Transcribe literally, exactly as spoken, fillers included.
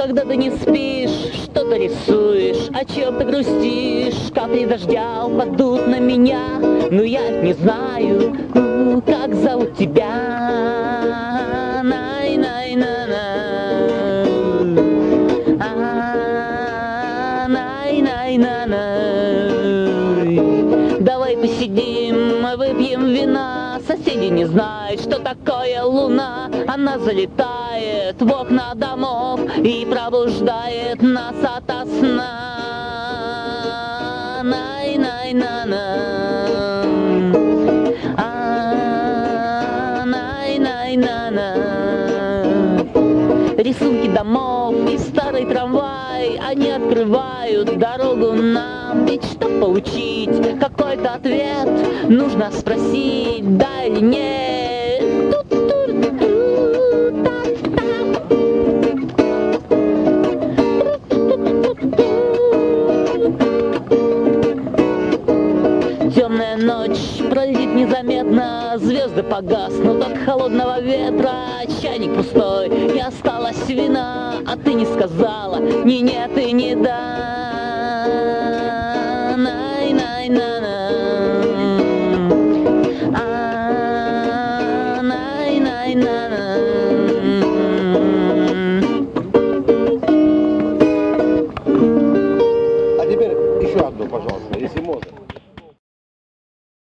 Когда ты не спишь, что-то рисуешь, о чем ты грустишь. Капли дождя упадут на меня, но я не знаю, как зовут тебя. Най-най-на-на. А, най-най-на-на. Давай посидим, выпьем вина. Соседи не знают, что такое луна. Она залетает в окна домов и пробуждает нас ото сна. Най-най-на-на. А, най-най-на-на. Рисунки домов и старый трамвай, они открывают дорогу нам. Ведь чтобы получить какой-то ответ, нужно спросить, да или нет. Темная ночь пролетит незаметно, звезды погаснут от холодного ветра. Чайник пустой, и осталась вина, а ты не сказала ни нет и ни да. Най-най-на.